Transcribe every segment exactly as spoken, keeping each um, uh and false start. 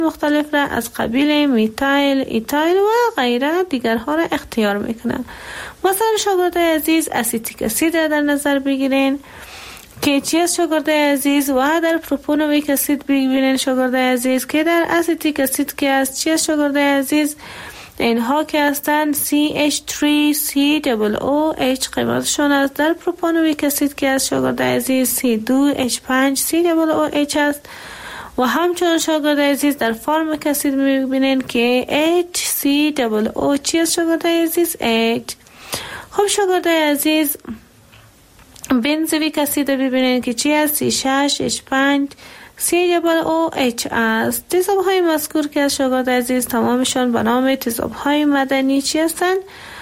مختلف را از قبیل میتایل، ایتایل و غیره دیگرها را اختیار میکنند. مثلا شاگردای عزیز اسیتیک اسید را در نظر بگیرین که چی از شاگردای عزیز و در پروپانویک اسید بگیرین شاگردای عزیز که در اسیتیک اسید که است چی از شاگردای عزیز اینها که هستند سی اچ سه سی او او اچ قیمتشون است. در پروپانویک اسید که از شاگردای عزیز سی دو اچ پنج سی او او اچ است و همچنان شاگردای عزیز در فارمیک اسید میبینین که اچ سی او او چی از شاگردای عزیز اچ. خب شاگردای عزیز بنزویک اسید ببینین که چی است سی شش اچ پنج سی او او اچ است. تیزاب های مذکور که از شاگردای عزیز تمامشان به نام تیزاب های مدنی چی هستند؟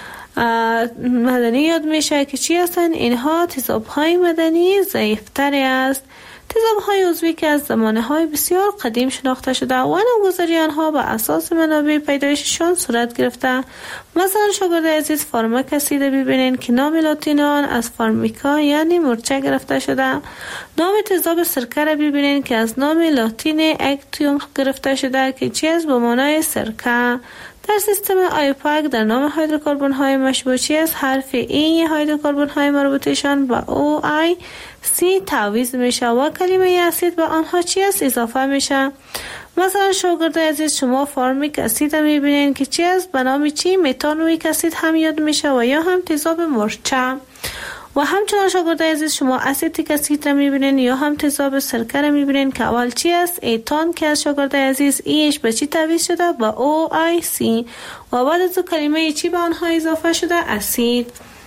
مدنی یاد میشه که چی هستند؟ اینها تیزاب های مدنی ضعیفتری است. تیزاب های عضوی که از زمانه های بسیار قدیم شناخته شده و نامگذاری آنها به اساس منابع پیدایششان صورت گرفته. مثلا شاگردای عزیز فارمیک اسید ببینین که نام لاتین آن از فارمیکا یعنی مورچه گرفته شده. نام تیزاب سرکه را ببینین که از نام لاتین اکتیوم گرفته شده که چی از به معنای سرکه. در سیستم آیوپاک در نام هیدروکربن های مشبوع چی از حرف ای هیدروکربن های مربوطشان با او آی سی تعویض میشه و کلمه اسید به آنها چی است اضافه میشه. مثلا شاگردای عزیز شما فارمیک اسید میبینین که چی است به نام چی متانویک اسید هم یاد میشه و یا هم تیزاب مرچه. و همچنان شاگردای عزیز شما اسیتیک اسید را میبینین یا هم تیزاب سرکه را میبینین که اول چی است ایتان که از شاگردای عزیز ایش به چی تعویض شده با او آی سی و بعد از کلمه چی به آنها اضافه شده اسید.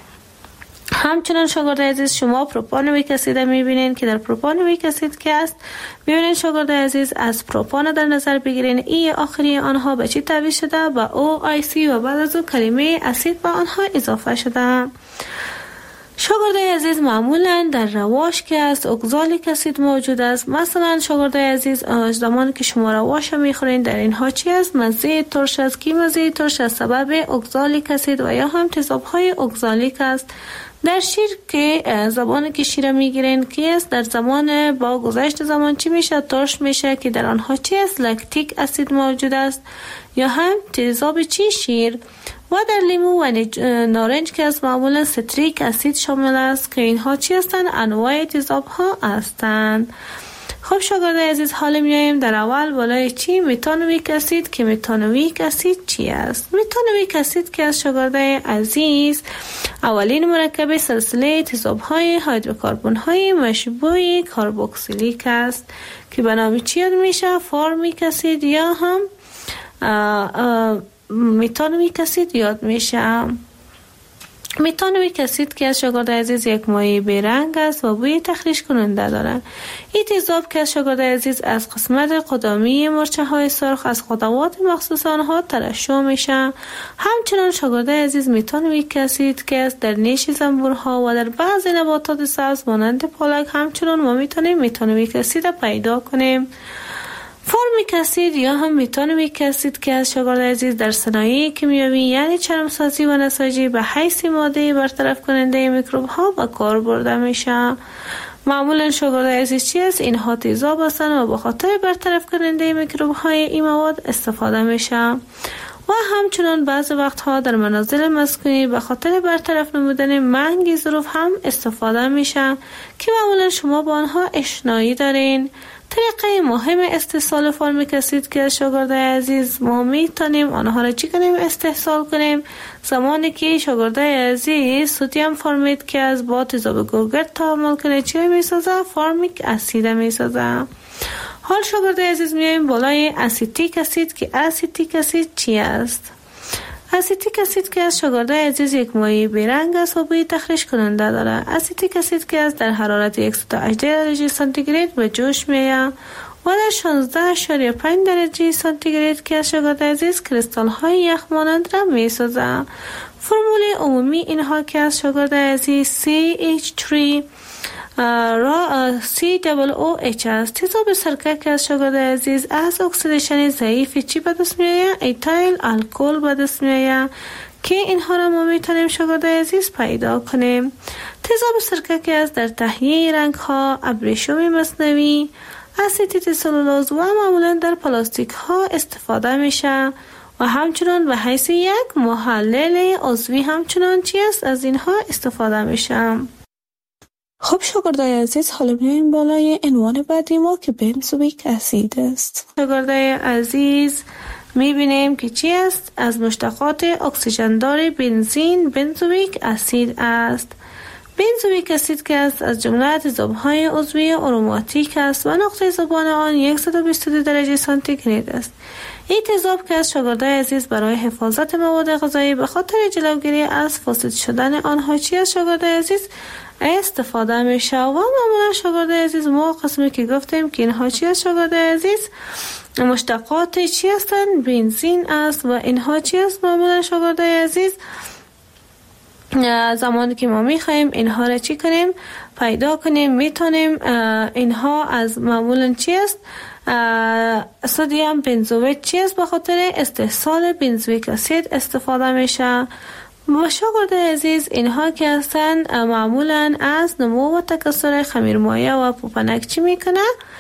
همچنان شاگردای عزیز شما پروپانویک اسید میبینین که در پروپانویک اسید که است میبینین شاگردای عزیز از پروپان در نظر بگیرین ای آخری آنها به چی تعویض شده با او آی سی و بعد از کلمه اسید به آنها اضافه شده. شاگردای عزیز معمولا در رواش که است اگزالیک اسید موجود است. مثلا شاگردای عزیز زمانی که شما رواش میخورین در اینها چی است مزه ترش است که مزه ترش از سبب اگزالیک اسید و یا هم تیزاب های اگزالیک است. در شیر که زبانی که شیر میگیرین که است در زمان با گذشت زمان چی میشه ترش میشه که در آنها چی است لکتیک اسید موجود است یا هم تیزاب چی شیر. و در لیمو و نارنج که از معمولا ستریک اسید شامل است که اینها چی هستند انواع تیزاب ها هستند. خب شاگردای عزیز حالا میایم در اول بالای چی متانویک اسید که متانویک اسید چی است. متانویک اسید که از شاگردای عزیز اولین مرکب سلسله تیزاب های هیدروکربن های مشبوع کربوکسیلیک است که به نام چی یاد میشه فارمیک اسید یا هم متانویک اسید یاد میشه. متانویک اسید که از شاگردای عزیز یک مایع بیرنگ است و بوی تخریش کننده دارد. این تیزاب که از شاگردای عزیز از قسمت قدامی مرچه های سرخ از خطوات مخصوص آنها ترشح میشه. همچنان شاگردای عزیز متانویک اسید که است در نیش زنبورها و در بعضی نباتات سبز مانند پالک همچنان ما میتونیم متانویک اسید پیدا کنیم. فارمیک اسید یا هم متانویک اسید که از شاگردای عزیز در صنایع کیمیایی یعنی چرمسازی و نساجی به حیث ماده برطرف کننده میکروب ها به کار برده میشه. معمولا شاگردای عزیز چی است اینها تیزاب هستند و به خاطر برطرف کننده میکروب های این مواد استفاده میشه و همچنان بعض وقتها در منازل مسکونی به خاطر برطرف نمودن منگ ظروف هم استفاده میشه که معمولا شما با آنها اشنایی دارین. طریقه مهم استحصال فارمیک اسید که شاگردای عزیز ما میتونیم آنها را چی کنیم استحصال کنیم زمانی که شاگردای عزیز سدیم فارمیت که از با تیزاب گوگرد تعامل کنه چی میسازه فارمیک اسید میسازه. حال شاگردای عزیز میایم بالای اسیتیک اسید که اسیتیک اسید چی است. اسیتیک اسید که از شاگردای عزیز یک مایع بیرنگ است و بوی تخریش کننده دارد. اسیتیک اسید که از در حرارت صد و هجده درجه سانتیگراد به جوش میآید و در شانزده اشاریه پنج درجه سانتیگراد که از شاگردای عزیز کریستال های یخ مانند را میسازد. فرمول عمومی اینها که از شاگردای عزیز سی اچ سه را سی او او اچ است. تیزاب سرکه که از شاگردای عزیز از اکسیدیشن ضعیف چی به دست میآید ایتایل الکل به دست میآید که اینها را ما میتونیم شاگردای عزیز پیدا کنیم. تیزاب سرکه که از در تهیه رنگ ها ابریشم مصنوعی استیت سلولوز و معمولا در پلاستیک ها استفاده میشه و همچنان به حیث یک محلل عضوی همچنان چی است از اینها استفاده میشه. خب شاگردای عزیز، حالا بیایم بالای عنوان بعدی ما که بنزوئیک اسید است. شاگردای عزیز میبینیم که چی است؟ از مشتقات اکسیژندار بنزین بنزوئیک اسید است. بنزوئیک اسید که است از جمله تضادهای عضوی آروماتیک است و نقطه ذوبان آن صد و بیست و دو درجه سانتیگراد است. این تضاد که از شاگردای عزیز برای حفاظت مواد غذایی به خاطر جلوگیری از فاسد شدن آنها چی از شاگردای عزیز استفاده میشه و معمولا شاگردای عزیز ما قسمی که گفتیم که اینها چی از شاگردای عزیز مشتقات چی هستن؟ بنزین است و اینها چی است معمولا شاگردای عزیز زمانی که ما میخوایم اینها را چی کنیم پیدا کنیم میتونیم اینها از معمولا چی است سدیم بنزوئیت چی است به خاطر استحصال بنزوئیک اسید استفاده میشه و شاگردای عزیز اینها که هستن معمولا از نمو و تکثر خمیرمایه و پوپنک چی میکنه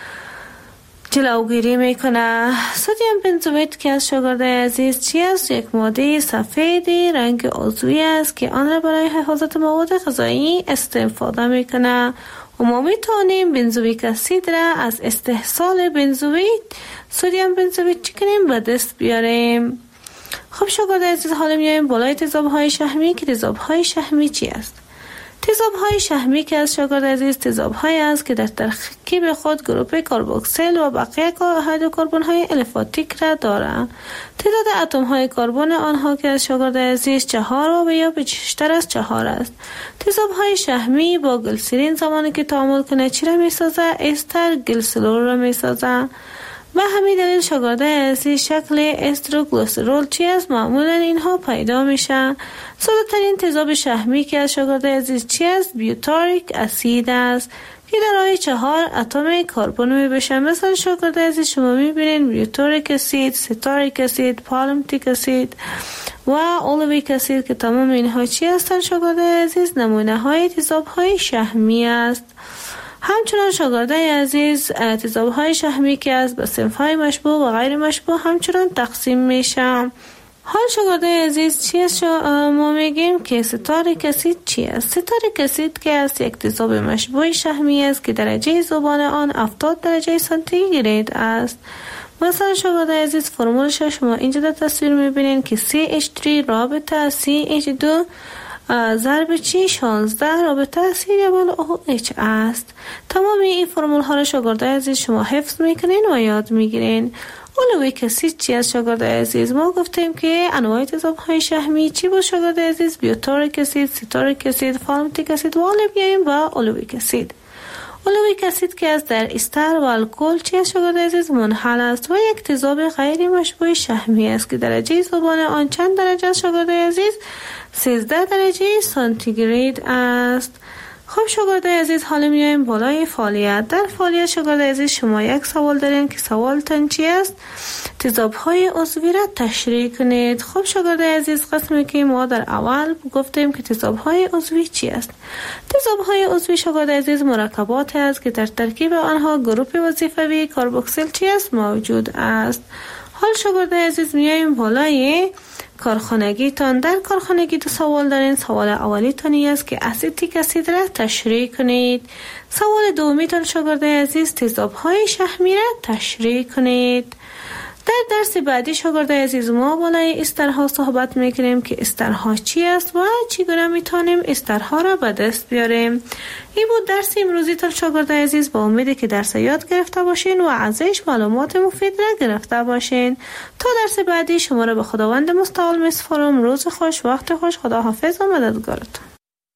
جلوگیری میکنه. سدیم بنزوئیت که از شاگردای عزیز چی است؟ یک ماده سفیدی رنگ عضوی است که آن را برای حفاظت مواد غذایی استفاده میکنه و ما میتونیم بنزوئیک اسید را از استحصال بنزوئیت سدیم بنزوئیت چی کنیم به دست بیاریم. خب شاگردای عزیز، حالا میایم بالای تضادهای شحمی که تضادهای شحمی چی است؟ تضادهای شحمی که از شاگردای عزیز تضادهایی است که در ترکیب خود گروپ کربوکسیل و بقیه هیدروکربن های الفاتیک را دارند. تعداد اتم های کربن آنها که از شاگردای عزیز چهار و یا بیشتر از چهار است. تضادهای شحمی با گلیسرین زمانی که تعامل کنه چی را میسازه؟ استر گلیسرول را میسازه. به همین دلیل شاگردای عزیز شکل استروگلیسرول چی است؟ معمولا اینها پیدا میشه. ساده ترین تضاد شحمی که از شاگردای عزیز چی است؟ بیوتاریک اسید است که دارای چهار اتم کربن می بشه. مثلا شاگردای عزیز شما میبینید بیوتاریک اسید، ستاریک اسید، پالمتیک اسید و اولویک اسید که تمام اینها چی هستند شاگردای عزیز؟ نمونه های تضادهای شحمی است. همچنان شاگردای عزیز تضادهای شحمی که از به صنف‌های مشبوه و غیر مشبوه همچنان تقسیم میشه. حال شاگردای عزیز چی است؟ ما میگیم که ستاریک اسید چی است؟ ستاریک اسید که از یک تضاد مشبوه شحمی است که درجه ذوبان آن هفتاد درجه سانتیگراد است. مثلا شاگردای عزیز فرمولش شما اینجا در تصویر میبینین که سی اچ سه رابطه سی اچ دو ضرب چی شانزده رابطه سی ریبل او اچ است. تمام این فرمول ها را شاگردای عزیز شما حفظ میکنین و یاد میگیرین. اولویک اسید چی از شاگردای عزیز؟ ما گفتیم که انواع تضادهای شحمی چی بود شاگردای عزیز؟ بیوتاریک اسید، ستاریک اسید، پالمتیک اسید و حالا بیاییم با اولویک اسید. اولویک اسید که از در استر و الکل چی از شاگردای عزیز؟ منحل است و یک تضاد غیر مشبوه شحمی است که درجه ذوبان آن چند درجه است شاگردای عزیز؟ سیزده درجه سانتیگراد است. خب شاگردای عزیز، حالا میایم بالای فعالیت. در فعالیت شاگردای عزیز شما یک سوال دارین که سوالتان چی است؟ تضادهای عضوی را تشریح کنید. خب شاگردای عزیز، قسمی که ما در اول گفتیم که تضادهای عضوی چی است؟ تضادهای عضوی شاگردای عزیز مرکبات است که در ترکیب آنها گروپ وظیفوی کربوکسیل چی است؟ موجود است. حال شاگردای عزیز میایم بالای کارخانگی تان. در کارخانگی دو سوال دارین. سوال اولی تانی است که اسیتیک اسید را تشریح کنید. سوال دومی تان شاگردای عزیز تضادهای شحمی را تشریح کنید. در درس بعدی شاگردای عزیز ما بالای استرها صحبت میکنیم که استرها چی است و چگونه میتونیم استرها را به دست بیاریم. این بود درس امروزی تان شاگردای عزیز. با امیدی که درس یاد گرفته باشین و ازش معلومات مفید را گرفته باشین. تا درس بعدی شما را به خداوند مستعال میسپارم. روز خوش، وقت خوش، خدا حافظ و مددگارتون.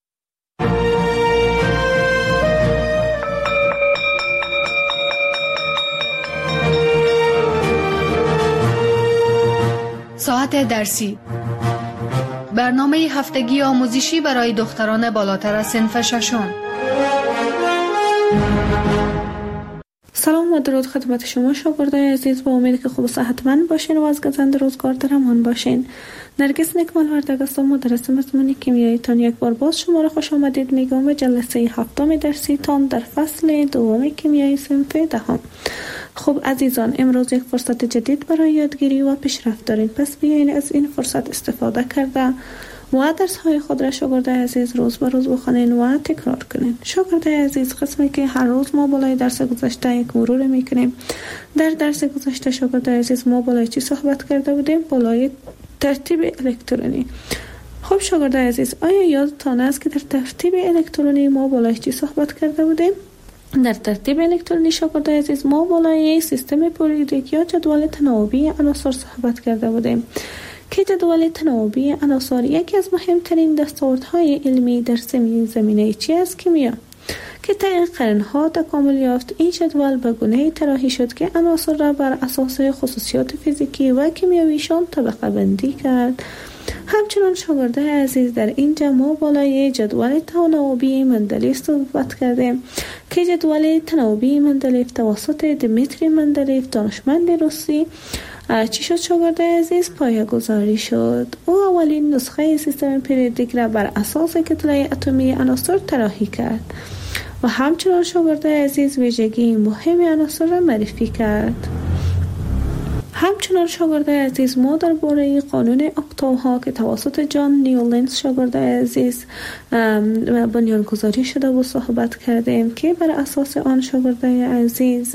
ساعت درسی، برنامه هفتگی آموزشی برای دختران بالاتر از صنف ششم. سلام و درود خدمت شما شاگردای عزیز، با امید که خوب و صحتمند باشین و از گزند روزگار در امان باشین. نرگس نکمال وردگ هستم، مدرس مضمون کیمیایی تان. یک بار باز شما را خوش آمدید میگم به جلسه هفتم درسی تان در فصل دوم کیمیایی صنف دهم. خب عزیزان، امروز یک فرصت جدید برای یادگیری و پیشرفت دارین، پس بیاین از این فرصت استفاده کرده و درس های خود را شاگرد عزیز روز به روز بخونین و تکرار کنین. شاگرد عزیز، قسمی که هر روز ما بالای درس گذشته یک مرور میکنیم. در درس گذشته شاگرد عزیز ما بالای چی صحبت کرده بودیم؟ بالای ترتیب الکترونی. خب شاگرد عزیز، آیا یادتان است که در ترتیب الکترونی ما بالای چی صحبت کرده بودیم؟ در ترتیب الکترونی شاگرد عزیز ما بالای سیستم پریودیک یا جدول تناوبی عناصر صحبت کرده بودیم که جدول تناوبی عناصر یکی از مهمترین دستاوردهای علمی در زمینه چی است؟ کیمیا، که طی قرنها تکامل یافت. این جدول به گونه‌ای طراحی شد که عناصر را بر اساس خصوصیات فیزیکی و کیمیاییشان طبقه بندی کرد. همچنان شاگرد عزیز، در اینجا ما بالای جدول تناوبی مندلیف صحبت کردیم که جدول تناوبی مندلیف توسط دمیتری مندلیف دانشمند روسی چی شد شاگرد عزیز؟ پایه گذاری شد. او اولین نسخه سیستم پریودیک را بر اساس کتله اتمی عناصر طراحی کرد و همچنان شاگرد عزیز ویژگی مهم عناصر را معرفی کرد. همچنان شاگرد عزیز ما درباره قانون اکتاوها که توسط جان نیولنز شاگرد عزیز بنیانگذاری شده و صحبت کردیم که بر اساس آن شاگرد عزیز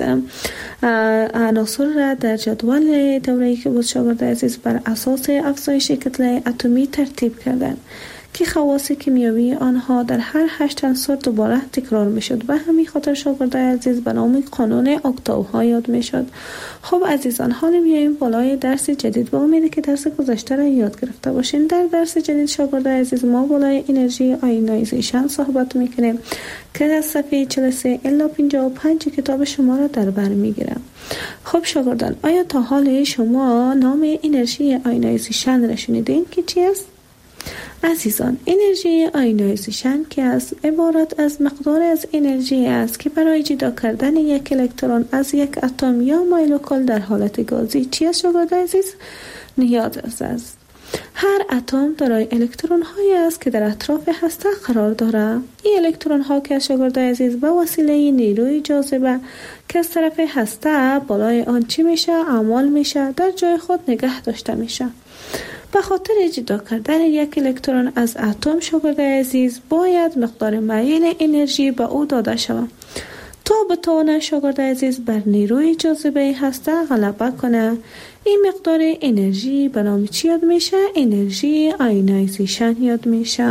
عناصر را در جدول دوره‌ای که بود شاگرد عزیز بر اساس افزایش کتله اتمی ترتیب کردند که خواص کیمیایی آنها در هر هشت عنصر دوباره تکرار می شد و همین خاطر شاگرد عزیز به نام قانون اکتاوها یاد می شد. خب عزیزان، حالا میاییم بالای درس جدید با امیدی که درس گذشته را یاد گرفته باشین. در درس جدید شاگرد عزیز ما بالای انرژی آیونایزیشن صحبت می کنیم که از صفحه چهل و سه الی پنجاه و پنج کتاب شما را در بر می گیرم. خب شاگردان، آیا تا حال شما نام انرژی آیونایزیشن را شنیدین که چی است؟ عزیزان، انرژی آیونایزیشن که از عبارت از مقدار از انرژی است که برای جدا کردن یک الکترون از یک اتم یا مولکول در حالت گازی چی است شاگرد عزیز؟ نیاز است. هر اتم دارای الکترون هایی است که در اطراف هسته قرار دارد. این الکترون ها که شاگرد عزیز به وسیله نیروی جاذبه که از طرف هسته بالای آن چی میشه؟ اعمال میشه، در جای خود نگه داشته میشه. به خاطر جدا کردن یک الکترون از اتم شاگرد عزیز باید مقدار معین انرژی به او داده شود تا بتواند شاگرد عزیز بر نیروی جاذبه هسته غلبه کنه. این مقدار انرژی به نام چی یاد میشه؟ انرژی آیونایزیشن یاد میشه.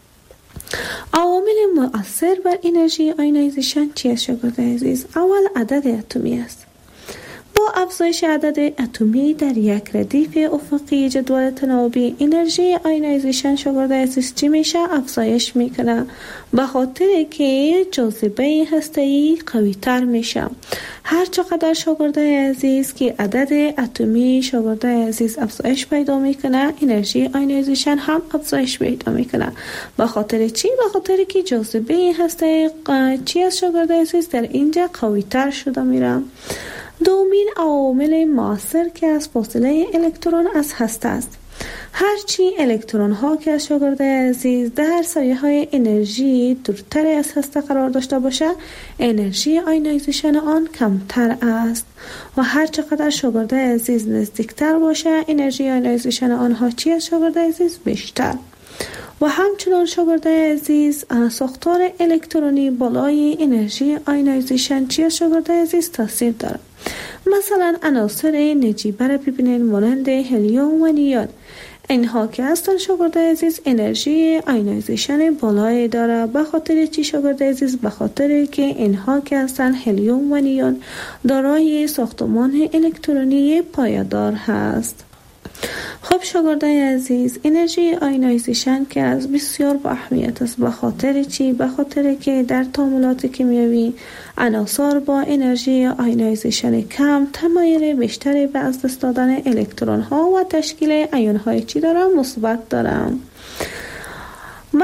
عوامل مؤثر بر انرژی آیونایزیشن چی است شاگرد عزیز؟ اول عدد اتمی است. با افزایش عدد اتمی در یک ردیف افقی جدول تناوبی انرژی آیونایزیشن شاگرد عزیز چی میشه؟ افزایش میکنه، به خاطر که جاذبه هسته‌ای قوی تر میشه. هر چقدر شاگرد عزیز که عدد اتمی شاگرد عزیز افزایش پیدا میکنه، انرژی آیونایزیشن هم افزایش پیدا میکنه. به خاطر چی؟ به خاطر که جاذبه هسته چی از شاگرد عزیز در اینجا قوی تر شده میره. دومین عوامل مؤثر که از فاصله الکترون از هسته است. هرچی الکترون ها که از شاگرد عزیز در سایه های انرژی دورتر از هسته قرار داشته باشه، انرژی آیونایزیشن آن کمتر است و هر چقدر شاگرد عزیز نزدیکتر باشه، انرژی آیونایزیشن آنها چی از شاگرد عزیز؟ بیشتر. و همچنان شاگرد عزیز ساختار الکترونی بالای انرژی آیونایزیشن چی از شاگرد عزیز تاثیر داره. مثلا عناصر نجیبه را ببینید مانند هلیوم و نیون. اینها که هستن شاگرد عزیز انرژی آیونایزیشن بالای داره. به خاطر چی شاگرد عزیز؟ به خاطر که اینها که هستن هلیوم و نیون دارای ساختمان الکترونی پایدار هست. خب شاگرد عزیز، انرژی آیونایزیشن که از بسیار با اهمیت است. به خاطر چی؟ به خاطر که در تعاملات کیمیایی عناصر با انرژی آیونایزیشن کم تمایل بیشتری به از دست دادن الکترون ها و تشکیل ایون های چی دارن؟ مثبت دارن. به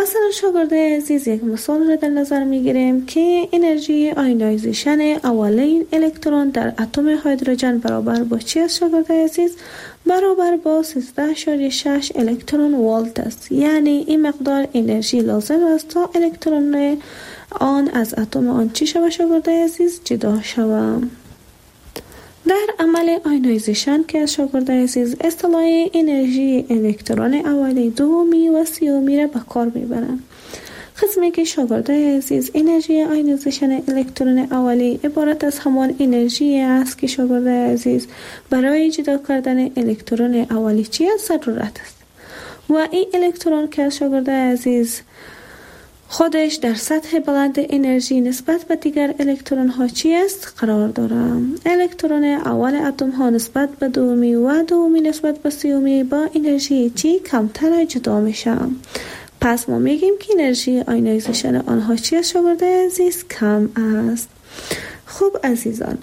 مثلا شاگرده عزیز یک مثال را در نظر میگیریم که انرژی آیونایزیشن اولین الکترون در اتم هیدروژن برابر با چی است شاگرده عزیز؟ برابر با سیزده اشاریه شش الکترون ولت است. یعنی این مقدار انرژی لازم است تا الکترون آن از اتم آن چی شود شاگرده عزیز؟ جدا شود. در عمل آیونایزیشن که از شاگرده عزیز اصطلاح انرژی الکترون اولی، دومی و سیومی را به کار میبرند. قسمی که شاگرده عزیز انرژی آیونایزیشن الکترون اولی عبارت از همان انرژی است که شاگرده عزیز برای جدا کردن الکترون اولی چی است؟ ضرورت است. و این الکترون که از شاگرده عزیز خودش در سطح بلند انرژی نسبت به دیگر الکترون ها چی است؟ قرار دارم. الکترون اول اتم ها نسبت به دومی و دومی نسبت به سیومی با انرژی چی؟ کمتر جدا میشه. پس ما میگیم که انرژی آیونایزیشن آنها چی است شاگرده عزیز؟ کم است. خوب عزیزان،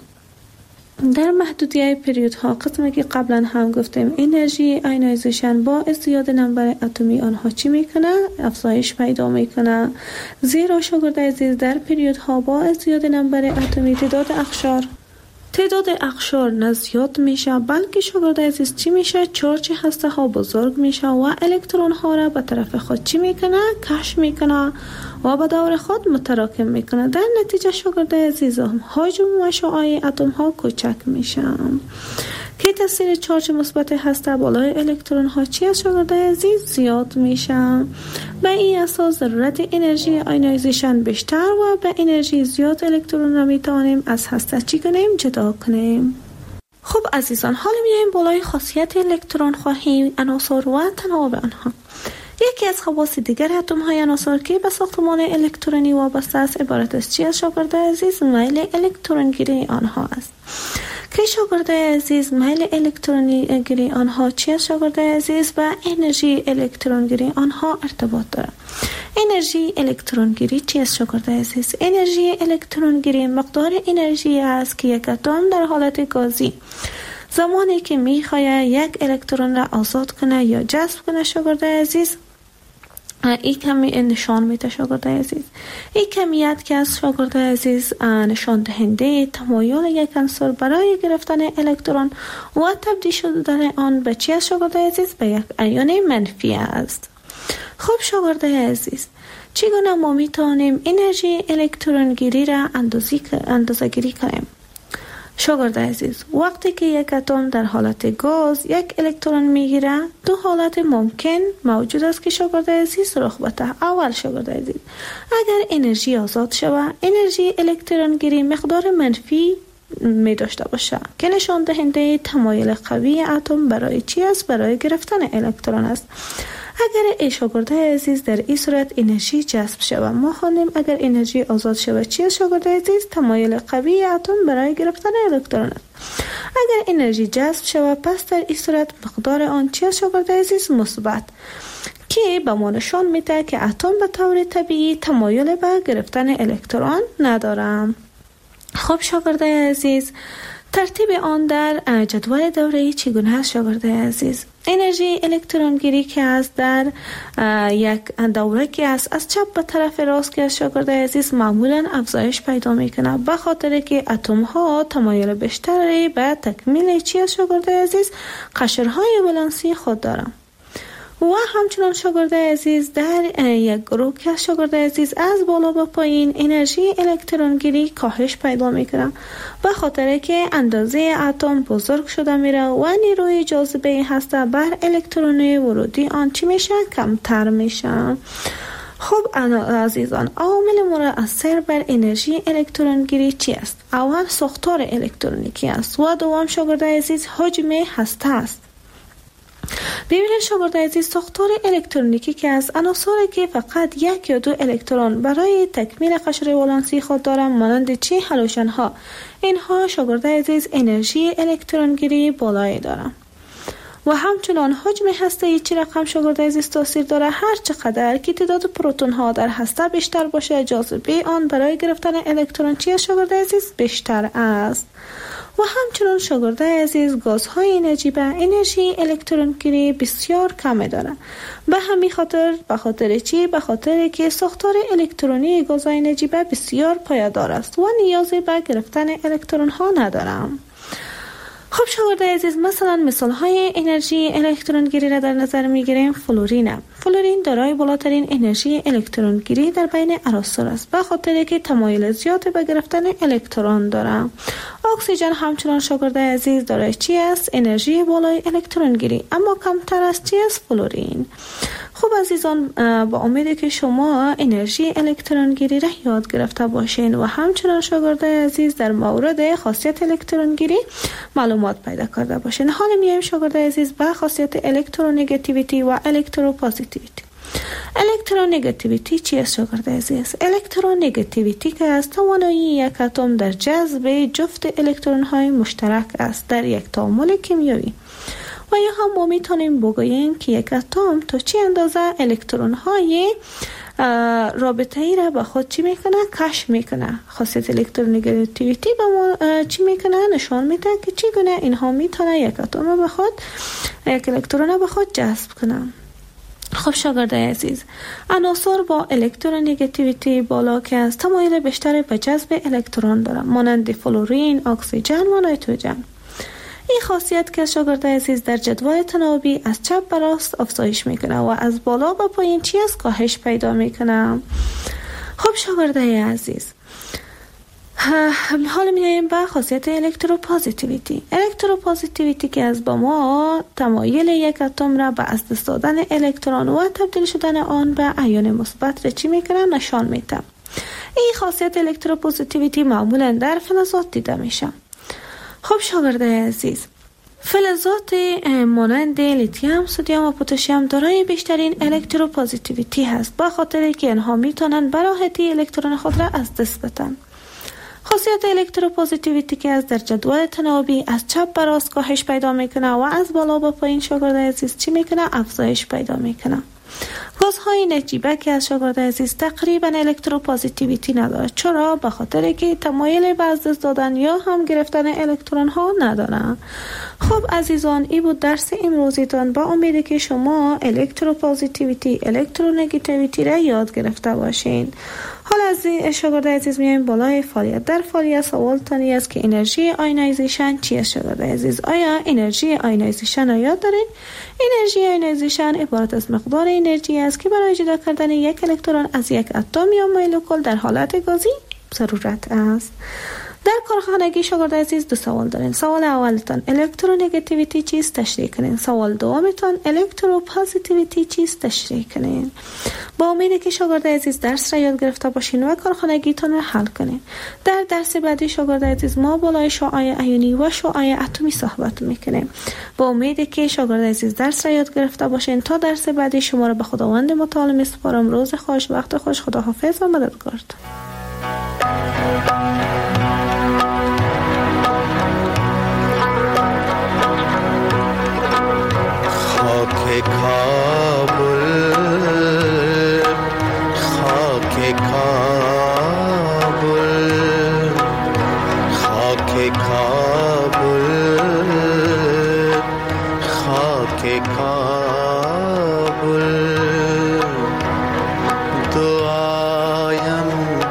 در محدودیت پریودها قسمی که قبلا هم گفتیم انرژی آیونایزیشن با ازدیاد نمبر اتمی آنها چی میکنه؟ افزایش پیدا میکنه. زیرا شاگرده عزیز در پریودها با ازدیاد نمبر اتمی تعداد اقشار تعداد اقشار نه زیاد میشه، بلکه شاگرده عزیز چی میشه؟ چارج هسته ها بزرگ میشه و الکترون ها را به طرف خود چی میکنه؟ کش میکنه و به دور خود متراکم میکنه. در نتیجه شاگرده عزیز حجم و شعاع اتم ها کوچک میشن که تاثیر چارج مثبت هسته بالای الکترون ها چی است شاگرده عزیز؟ زیاد میشن. به این اساس ضرورت انرژی آیونایزیشن بیشتر و به انرژی زیاد الکترون را میتوانیم از هسته چی کنیم؟ جدا کنیم. خب عزیزان، حالا میایم بالای خاصیت الکترون خواهی، عناصر و تناوب آنها. یکی از خواص دیگر اتم های عناصر که به ساختمان الکترونی وابسته است عبارت از چی است شاگرده عزیز؟ میل الکترون گیری آنها است. که شاگرده عزیز میل الکترونی گیری آنها چی است شاگرده عزیز؟ و انرژی الکترون گیری آنها ارتباط داره. انرژی الکترون گیری چی است شاگرده عزیز؟ انرژی الکترون گیری مقدار انرژی است که یک اتم در حالت گازی زمانی که میخواد یک الکترون را آزاد کنه یا جذب کنه شاگرده عزیز این کمی نشان میده شاگرده عزیز. این کمیت که از شاگرده عزیز نشان دهنده تمایل یک عنصر برای گرفتن الکترون و تبدیل شدن آن به چی است شاگرده عزیز؟ به یک ایون منفی است. خب شاگرده عزیز، چگونه ما میتونیم انرژی الکترون گیری را اندازه گیری کنیم؟ شاگرده عزیز، وقتی که یک اتم در حالت گاز یک الکترون میگیره، دو حالت ممکن موجود است که شاگرده عزیز رخ بده. اول شاگرده عزیز، اگر انرژی آزاد شود، انرژی الکترون گیری مقدار منفی می داشته باشه که نشان دهنده تمایل قوی اتم برای چی است؟ برای گرفتن الکترون است. اگر ای شاگرده عزیز در این صورت انرژی جذب شود، ما خوانیم اگر انرژی آزاد شود چی است شاگرده عزیز؟ تمایل قوی اتم برای گرفتن الکترون است. اگر انرژی جذب شود، پس در این صورت مقدار آن چی است شاگرده عزیز؟ مثبت، که به ما نشان میده که اتم به طور طبیعی تمایل به گرفتن الکترون ندارم. خب شاگرده عزیز، ترتیب آن در جدول دوره‌ای چگونه است شاگرده عزیز؟ انرژی الکترون گیری که است در یک دوره که است از چپ به طرف راست که است شاگرده عزیز معمولا افزایش پیدا میکنه، به خاطر که اتم ها تمایل بیشتری به تکمیل چی است شاگرده عزیز؟ قشرهای ولانسی خود دارند. و همچنان شاگرده عزیز در یک گروه که شاگرده عزیز از بالا به پایین انرژی الکترون گیری کاهش پیدا میکنه، به خاطر که اندازه اتم بزرگ شده میره و نیروی جاذبه هسته بر الکترون ورودی آن چی میشه؟ کمتر میشه. خب عزیزان، عوامل مؤثر بر انرژی الکترون گیری چی است؟ اول ساختار الکترونیکی است و دوم شاگرده عزیز حجم هسته است. ببینید شاگرده عزیز، ساختار الکترونیکی که از عناصری که فقط یک یا دو الکترون برای تکمیل قشر ولانسی خود دارند مانند چی؟ هالوژن ها. اینها شاگرده عزیز انرژی الکترون گیری بالایی دارند. و همچنان حجم هسته چی رقم شاگرده عزیز تاثیر داره؟ هر چقدر که تعداد پروتون ها در هسته بیشتر باشه، جاذبه آن برای گرفتن الکترون چی شاگرده عزیز؟ بیشتر است. و و همچنان شاگردای عزیز گازهای انرژی به انرژی الکترونگیری بسیار کم دارند. به همین خاطر به خاطر چی؟ به خاطر که ساختار الکترونی گازهای انرژی به بسیار پایدار است و نیازی به گرفتن الکترون ها ندارند. خب شاگردای عزیز، مثلا مثال های انرژی الکترونگیری را در نظر میگیریم. فلورین فلورین دارای بالاترین انرژی الکترونگیری در بین عناصر است به خاطر که تمایل زیاد به گرفتن الکترون دارد. اکسیژن همچنان شاگردای عزیز دارای چی است؟ انرژی بالای الکترونگیری، اما کمتر از چی است؟ فلورین. خب عزیزان، با امیدی که شما انرژی الکترونگیری را یاد گرفته باشین و همچنان شاگردای عزیز در مورد خاصیت الکترونگیری معلومات پیدا کرده باشین. حالا میایم شاگردای عزیز به خاصیت الکترونگاتیویتی و الکتروپوزیتیویتی. الکترونگاتیویتی چی است شاگردای عزیز؟ الکترونگاتیویتی که از توانایی یک اتم در جذب جفت الکترون های مشترک است در یک تعامل کیمیایی. و یا هم ما میتونیم بگوییم که یک اتم تا چی اندازه الکترون های رابطه ای را به خود چی میکنه؟ کشف میکنه. خاصیت الکترونگاتیویتی به ما چی میکنه؟ نشان میده که چی گونه اینها میتونه یک اتم به خود یک الکترون به خود جذب کنه. خب شاگردای عزیز، عناصر با الکترونگاتیویتی بالا که از تمایل بیشتر به جذب الکترون دارن، مانند فلورین، اکسیژن و نیتروژن. این خاصیت که شاگردای عزیز در جدول تناوبی از چپ به راست افزایش میکنه و از بالا به پایین چی از کاهش پیدا میکنه. خب شاگردای عزیز، حالا میایم به خاصیت الکتروپوزیتیویتی. الکتروپوزیتیویتی که از با ما تمایل یک اتم را به از دست دادن الکترون و تبدیل شدن آن به ایون مثبت را چی میکنه؟ نشان میده. این خاصیت الکتروپوزیتیویتی معمولا در فلزات دیده میشه. خب شاگردای عزیز، فلزات مانند لیتیوم، سدیم و پتاسیم دارای بیشترین الکتروپوزیتیویتی هست به خاطر که آنها میتونن به راحتی الکترون خود را از دست بدن. خاصیت الکتروپوزیتیویتی که از در جدول تناوبی از چپ به راست کاهش پیدا میکنه و از بالا به پایین شاگردای عزیز چی میکنه؟ افزایش پیدا میکنه. گازهای نجیبه که از شاگردای عزیز تقریبا الکتروپوزیتیویتی نداره. چرا؟ به خاطر که تمایل به از دست دادن یا هم گرفتن الکترون ها ندارن. خب عزیزان، این بود درس امروزیتان. با امیدی که شما الکتروپوزیتیویتی، الکترونگاتیویتی را یاد گرفته باشین. حالا از شاگردای عزیز میایم بالای فعالیت. در فعالیت سوال تانی است که انرژی آیونایزیشن چی است شاگردای عزیز؟ آیا انرژی آیونایزیشن را یاد دارین؟ انرژی آیونایزیشن عبارت از مقدار انرژی است که برای جدا کردن یک الکترون از یک اتم یا مولکول در حالت گازی ضرورت است. در کارخانگی شاگردای عزیز دو سوال دارین. سوال اولتان الکترونگاتیویتی چیست؟ تشریح کنین. سوال دومتان الکتروپوزیتیویتی چیست؟ تشریح کنین. با امیدی که شاگردای عزیز درس را یاد گرفته باشین و کارخانگیتان را حل کنین. در درس بعدی شاگردای عزیز ما بالای شعاع ایونی و شعاع اتمی صحبت میکنیم. با امیدی که شاگردای عزیز درس را یاد گرفته باشین. تا درس بعدی شما را به خداوند متعال میسپارم. روز خوش، وقت خوش، خداحافظ و مددگار. خاک کابل، خاک کابل، خاک کابل، خاک کابل، دعایم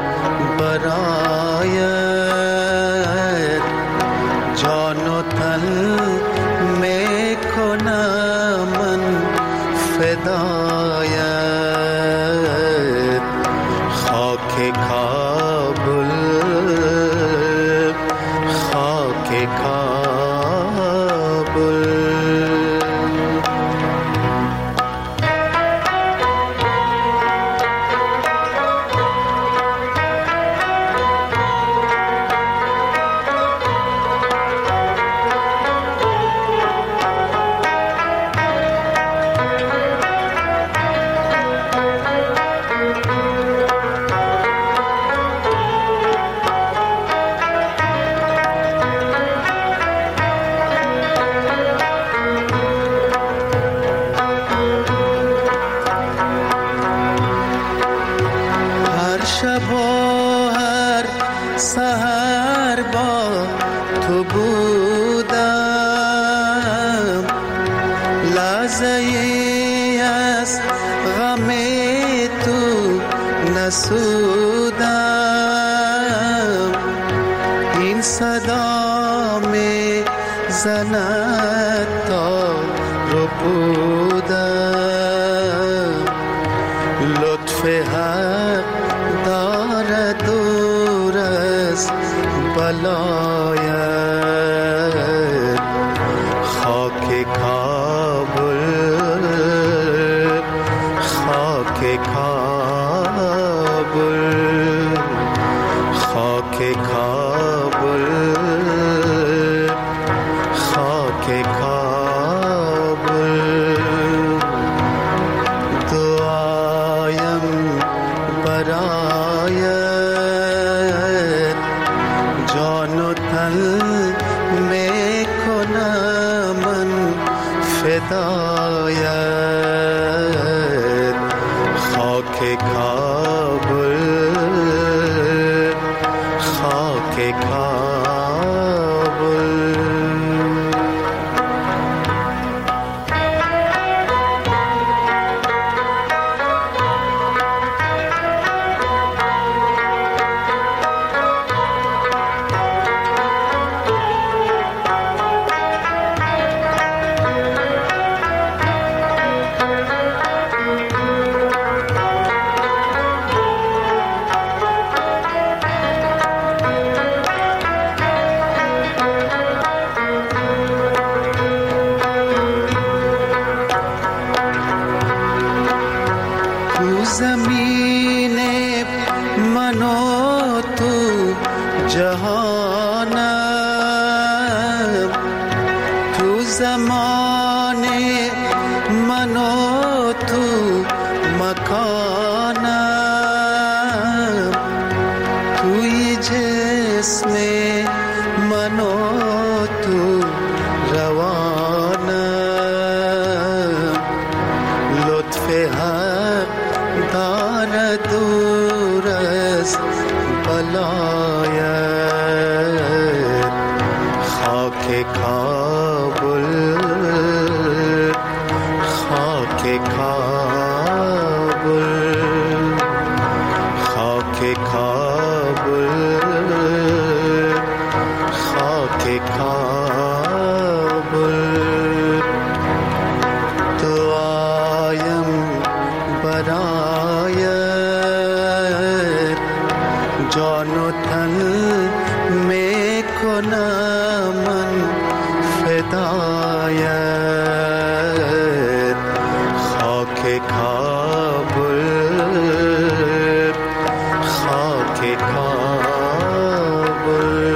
برایت جان و تن میکنم من فدایت. خاک کابل، خاک کابل. لرزه‌ای از غم تو نسودم، این صدا می زند تا ربودم. لطف حق دارد دور از بلایت، خاک کابل، خاک کابل، خاک کابل، خاک کابل. دعایم برایت، جان و تن میکنم من فدایت، خاک کابل، خاک کابل. زمین من و تو جهانم، تو زمان من و تو مکانم، توی جسم من و تو روانم. لطف حق دارد دور از بلایت، خاک کابل، خاک کابل، خاک کابل، خاک کابل. دعایم برایت، جان و تن میکنم من فدایت، خاک کابل، خاک کابل.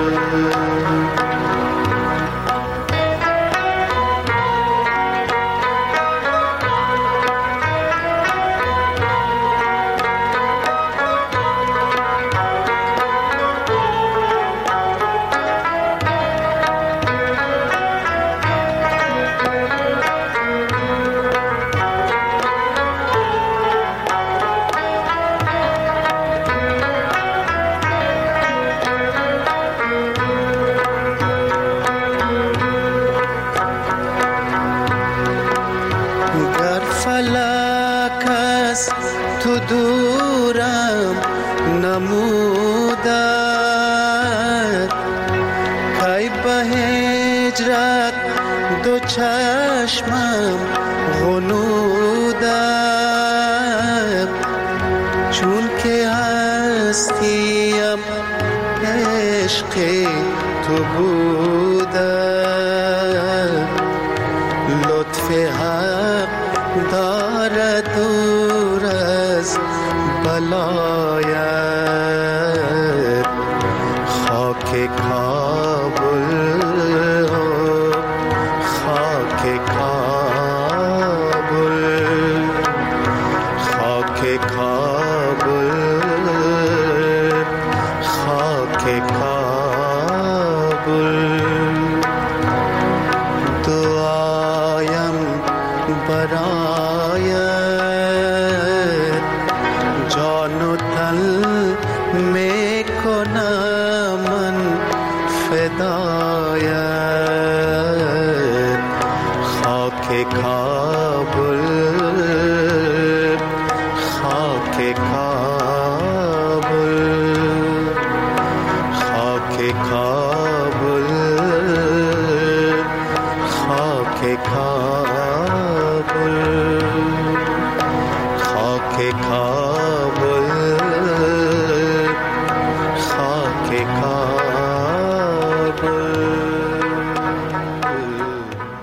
فلک از تو دورم نمودد، کی به هجرت دو چشمم غنودد، چون که هستیم عشق تو بودد. لطف حق دارد دور از بلایت، خاک کابل، خاک کابل، خاک کابل، خاک کابل. دعایم برایت، جان و تن میکنم من فدایت، خاک کابل خاک کابل خاک کابل خاک کابل خاک